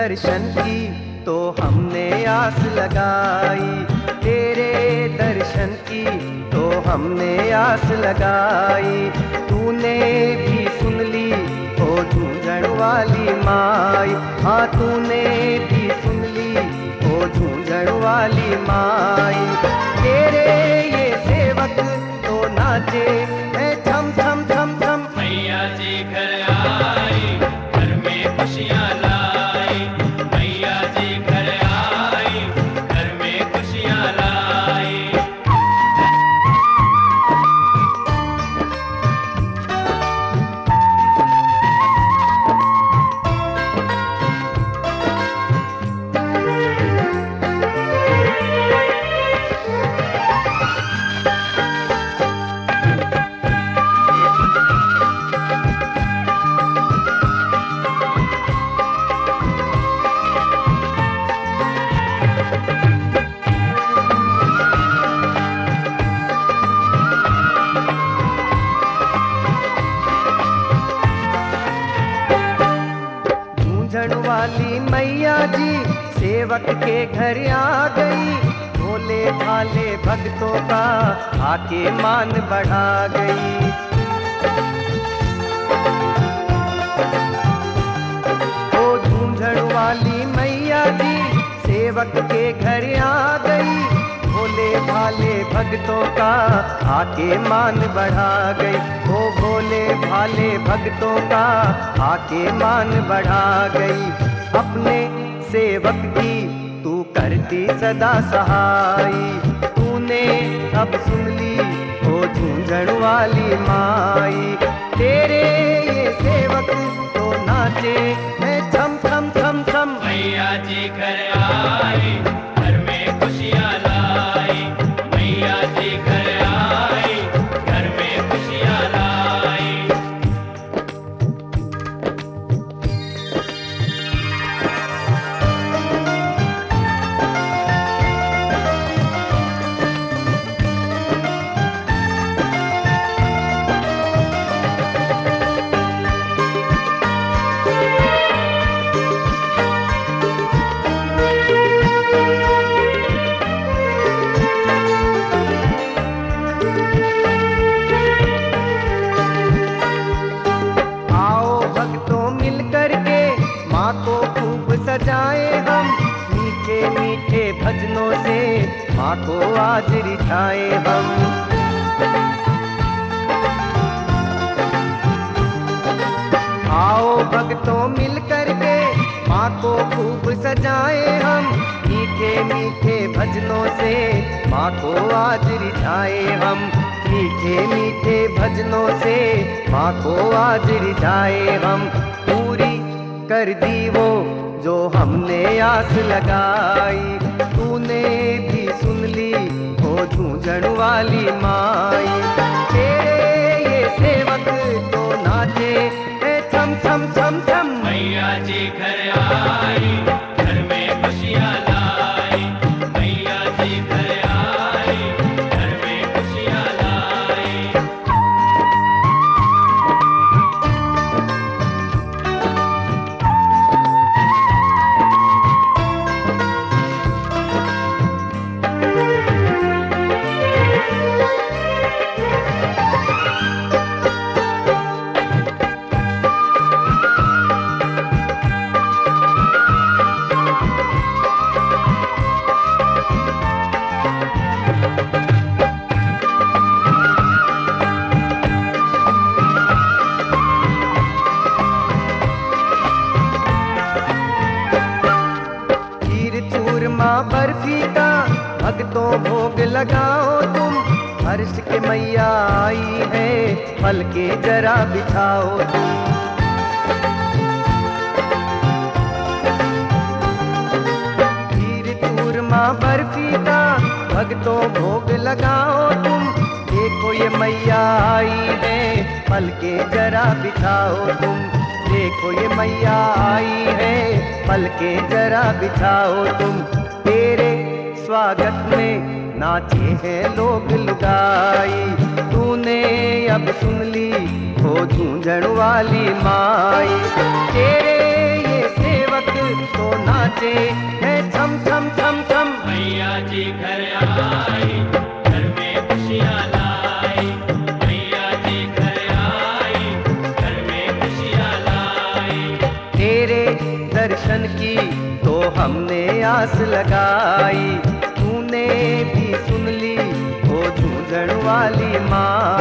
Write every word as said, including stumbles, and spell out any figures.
दर्शन की तो हमने आस लगाई, तेरे दर्शन की तो हमने आस लगाई। तूने भी सुन ली ओ झूंझण वाली माई, हाँ तूने भी सुन ली ओ झूंझण वाली माई। तेरे ये सेवक तो नाचे है छम छम छम छम। मैया जी घर आई, घर में खुशियाँ लाई। मैया जी घर आई, घर में खुशियाँ लाई। झूंझण वाली मैया जी सेवक के घर आ गई, भोले भाले भक्तों का आके मान बढ़ा गई। ओ झूंझण वाली मैया जी सेवक के घर आ गई, भोले भाले भक्तों का आके मान बढ़ा गई। ओ भोले भाले भक्तों का आके मान बढ़ा गई। अपने सेवक की तू करती सदा सहाई, तूने अब सुन ली ओ झूंझण वाली माई। तेरे ये सेवक तो नाचे है छम छम छम छम। मैया जी घर आई, घर में खुशियाँ लाई। मैया जी घर आई, घर में खुशियाँ लाई। को खूब सजाए हम, मीठे मीठे भजनों से माँ को आज रिझाए हम। आओ भक्तों मिल कर के माँ को खूब सजाए हम, मीठे मीठे भजनों से माँ को आज रिझाए हम। मीठे मीठे भजनों से माँ को आज रिझाए हम। पूरी कर दी वो जो हमने आस लगाई, तूने भी सुन ली ओ झूंझण वाली माई। तेरे ये सेवक तो नाचे है छम छम छम छम। मैया जी घर आई, घर में खुशियाँ लाई। मैया जी घर आई, घर में खुशियाँ लाई। बर्फी का भक्तों भोग लगाओ तुम, हर्ष के मैया आई है फल के जरा बिछाओ तुम। खीर चूरमा बर्फी का भक्तों भोग लगाओ तुम, देखो ये मैया आई है फल के जरा बिछाओ तुम। देखो ये मैया आई है फल के जरा बिछाओ तुम। तेरे स्वागत में नाचे हैं लोग लुगाई, तूने अब सुन ली हो झूंझण वाली माई। तेरे ये सेवक तो हमने आस लगाई, तूने भी सुन ली ओ झूझड़ वाली माँ।